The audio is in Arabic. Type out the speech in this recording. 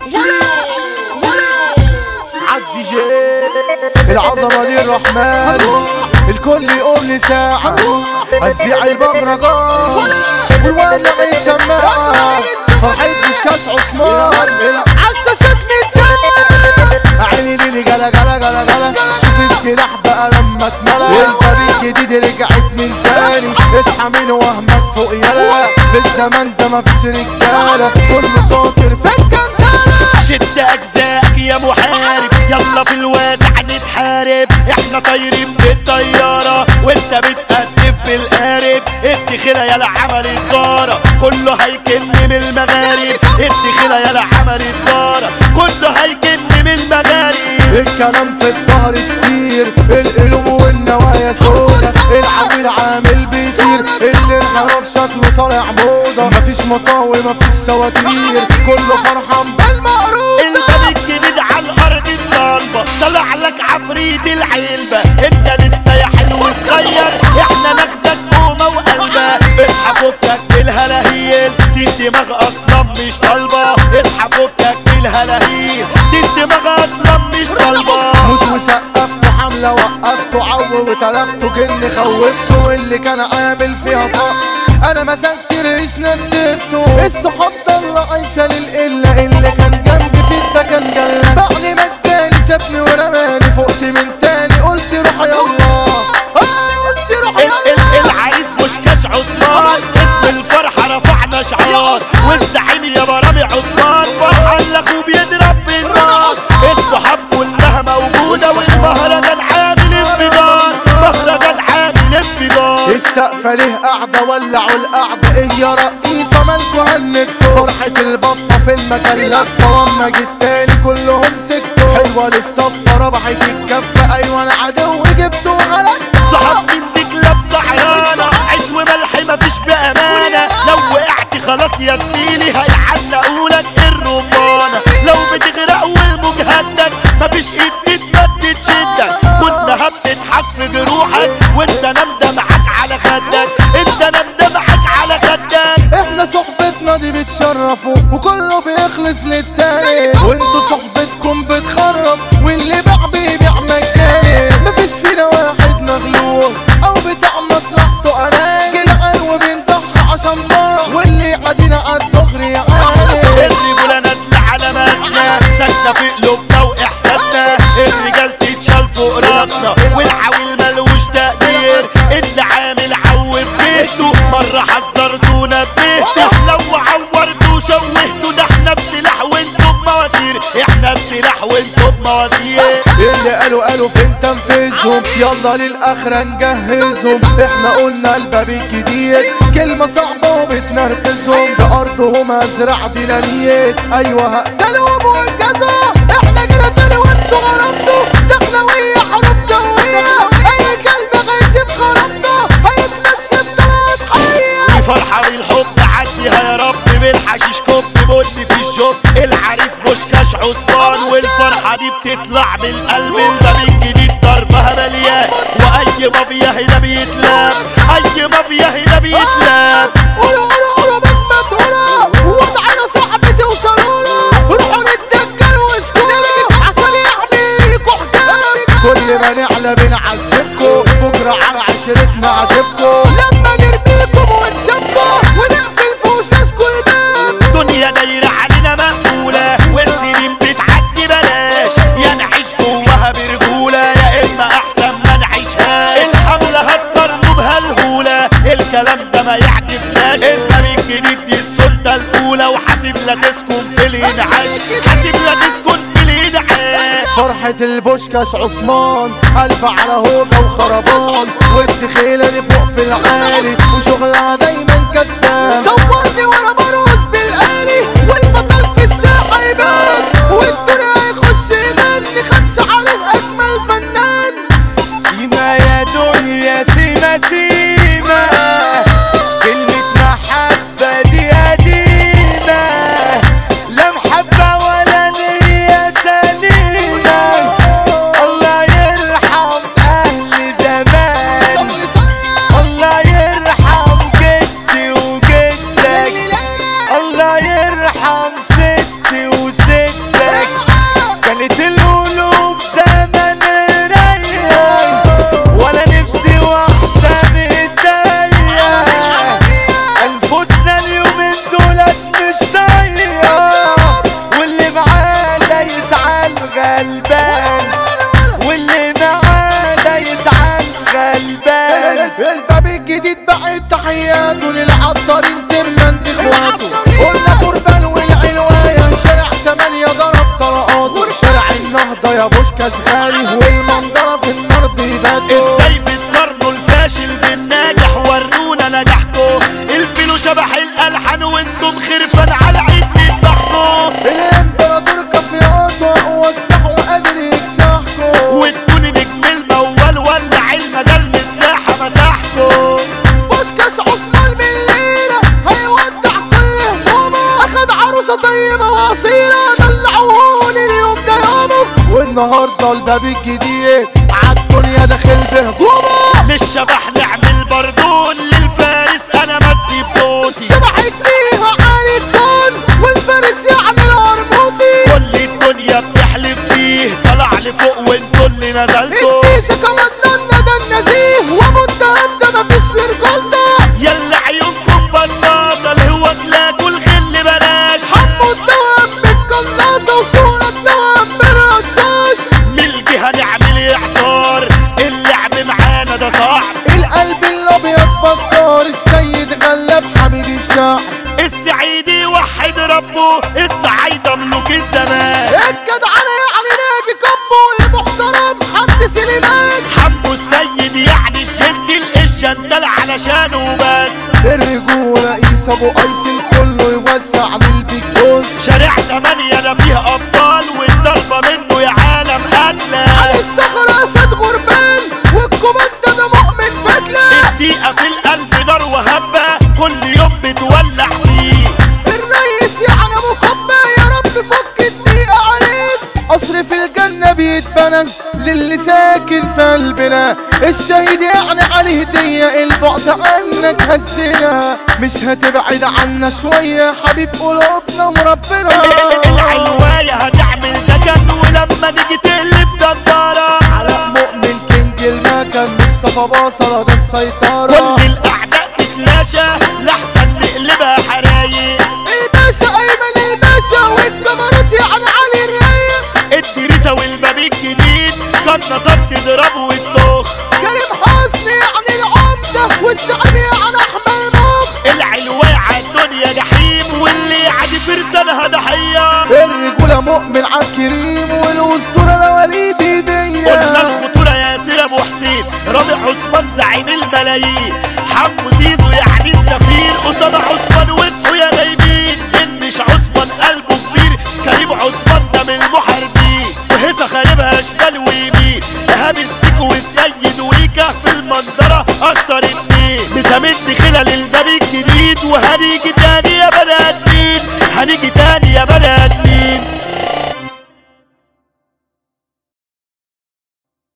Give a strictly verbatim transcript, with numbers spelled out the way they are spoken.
عالدي جي العظمة دي الرحمن، الكل يقوم لي ساعة هتذيع المهرجان والولع السماعة فرحة بوشكاش عثمان عالشاشات متساعة عيني ليلي جلا جلا جلا جلا شوف السلاح بقى لما اتملى الطريق جديد رجعت من تاني اصحى من وهمك فوق يلا في الزمن ده مفيش رجالة كله شاطر في الجمالة شد اجزائك يا محارب يلا في الواسع نتحارب احنا طايرين بالطيارة وانت بتقدم بالقارب الدخيلة يلا عمل الدارة كله هيكن من المغارب الدخيلة يلا عمل الدارة كله هيكن من المغارب الكلام في الظهر كتير القلوب والنوايا سودا العميل عامل بيطير اللي الخراب شكله طالع موضة مفيش مطاوي مفيش سواتير كله فرحان بالمقروضة الباب الجديد على الارض الصلبة طلع لك عفريت العلبة انت لسه يا حلو صغير احنا ناخدك قومة وقلبة اصحى فكك بالهلاهيل دي الدماغ اصلا مش طالبة اصحى فكك بالهلاهيل دي الدماغ اصلا مش طالبة موس وسقفته حملة وقفته عو وتلفته جن خوفته واللي كان عامل فيها صح انا ما سكرش ندبته الصحاب ضل عايشة للقلة اللي كان جنبي في ده كان جلة بعد ما التاني سابني ورماني فقت من تاني قلت روح يلا قلت روح يلا العريس بوشكاش عثمان اسم الفرحة رفعنا شعار والزعيم يا برامي عثمان فرحان لاخوه بيضرب بالناس الصحاب كلها موجودة والمهرجان عامل انفجار مهرجان عامل انفجار السقفة ليه قاعدة ولعوا القعدة ايه يا رئيسة مالكوا هنكتوا فرحة البطة في المكان لفة واما جيت تاني كلهم سكتوا حلوة الاستفة ربحت الكفة ايوه انا عدو جبته وغلبته صحاب من ديك لابسة عيانة عيش وملح مفيش بأمانة لو وقعت خلاص يا زميلي هيعلقولك الرمانة لو بتغرق والموج هدك مفيش ايد بتمد تشدك كنا بتضحك في جروحك وانت نمدة معاك على خدك انت نمدة معاك على خدك احنا صحبتنا دي بتشرفوا وكله بيخلص للتاني وانتوا صحبتكم بتخرب واللي باع بيبيع مجاني مفيش فينا واحد مغلوب او بتاع مصلحته انا جدعان وبنضحي عشان بعض واللي عادينا عالدغري عادي الرجولة نازلة على ماسنا ساكنة في قلوبنا واحساسنا الرجال تتشال فوق راسنا والعويل ملوش تقدير اللي عامل عوف بيته مرة حذرتونا ببيته لو عورتوا شوهتوا ده احنا بسلاح وانتوا بمواسير احنا بسلاح وانتوا بمواسير اللي قالوا قالوا فين تنفذهم يلا للاخرة نجهزهم احنا قلنا الباب الجديد كلمة صعبة وبتنرفزهم في ارضهم ازرع دينانيات ايوه هقتلهم والجزا احنا جينا تاني وانتوا غربتوا دخلوية حروب جوية اي كلب غيسيب خربنا هيتمشى بطلعت حية دي فرحة بالحب عديها يا رب بالحشيش كوب بني في الجوب العريس بوشكاش عثمان والفرحة دي بتطلع من القلب الباب الجديد ضربها مليان واي مافيا هنا بيتلاب اي مافيا هنا بيتلاب قولوا قولوا قولوا بجمة هنا وضعنا صاحبي توصلوا له روحوا نتدجل واسكتوا عشان يحميكوا حكاية كل ما نعلى بنعذبكوا بكرة على عشرتنا عاتبكوا لما نرميكم ونسيبكوا ونقفل في وشاشكوا الباب دنيا دايرة علينا مقفولة والسنين بتعدي بلاش يا نعيش جواها برجولة يا اما احسن ما نعيشهاش الحملة هتقارنوا بهالهولة الكلام ده ما يعجبناش الباب الجديد دي السلطة الاولى وحاسب لا تسكن في الانعاش حاسب لا تسكن في الانعاش فرحة البوشكاش عثمان قلب على هوجة وخربان والدخيلة دي فوق في العالي وشغلها دايما كسبان صورني وانا برقص بالآلي والبطل في الساحة يبان والدنيا هيخش يغني خمسة عليه أجمل فنان سيما يا دنيا سيما سيما كلمة محبة دي قديمة لا محبة ولا نية سليمة الله يرحم أهل زمان الله يرحم جدي وجدك الله يرحم ستي يا بوشكاش غالي والمنظرة في النار بيباتوا. ازاي بتقارنوا الفاشل بالناجح؟ ورونا نجاحكم. الفيلو شبح الالحان وانتم خرفان على عيد بتضحكوا. الامبراطور كافياته وسلاح وقادر يكسحكوا. وتكون نجم الموال ولع المجال مساحة مساحته. بوشكاش عثمان من الليلة هيودع كل همومه. اخد عروسة طيبة واصيلة دلعوهولي اليوم ده يومه. والنهاردة الباب الجديد عالدنيا داخل بهجومه. للشبح نعمل بردون للفارس انا مسي بصوتي. شبحك فيها عالي الكون والفارس يعني الهرموطي. كل الدنيا بتحلف بيه طلع لفوق وانتوا اللي نزلتوا. الديشة كمضنا ده النزيه ومتهم ده مفيش في رجولته. يلا عيونكم بطاطا الهوا تلاقوا الغل بلاش. حمو الدوام بالقناصة وصورة الدوام بالرشاش. من الجهة نعمل اعصار اللعب معانا ده صعب. القلب الابيض بطار السيد غلب حبيب الشعب. السعيد يوحد ربه السعيدة ملوك الزمان. الجدعنة يعني ناجي كبو المحترم حد سليمان. حمو السيد يعني الشد الشندل علشانه بس. الرجولة قيس ابو قيس الكل يوسع من البيج بوس. شارع تمانية ده فيه ابطال والضربة منه يا عالم قتلة. على الصخرة اسد غربان والكوماندا ده مؤمن فتلة. الدقيقة في القلب نار وهبة كل يوم بتولع فيه. الريس يعني مقبة يا رب فك الدقيقة عليك. قصر في الجنة بيتبنى للي ساكن في قلبنا. الشهيد يعني عليه هدية البعد عنك هزنا. مش هتبعد عنا شوية حبيب قلوبنا وربنا. العلواية هتعمل دكن ولما نيجي تقلب دندرة. على مؤمن كينج المكان مصطفى باصرة ده السيطرة. كل الأعداء تتلاشى لحسن نقلبها حرايق. الباشا أيمن الباشا والجمرات يعني علي الرايق. الدريسة والباب الجديد كان نصب تضرب وتطخ. كريم حسني يعني العمدة والزعيم يعني أحمد مخ. العلواية عالدنيا جحيم واللي عادي فرسانها ضحية. الرجولة مؤمن عالكريم والأسطورة ده وليد هدية. قلنا الخطورة ياسر أبو حسين رابع عثمان زعيم الملايين. حمو زيزو يعني السفير أسامة عثمان وصحوا يا غايبين. إنش عثمان قلبه كبير كريم عثمان ده من المحاربين. وهيصة خاربها شمال ويمين. إيهاب السيكو والسيد ويكا في المنظرة أكتر اتنين. بسامد خلال الباب الجديد وهنيجي تاني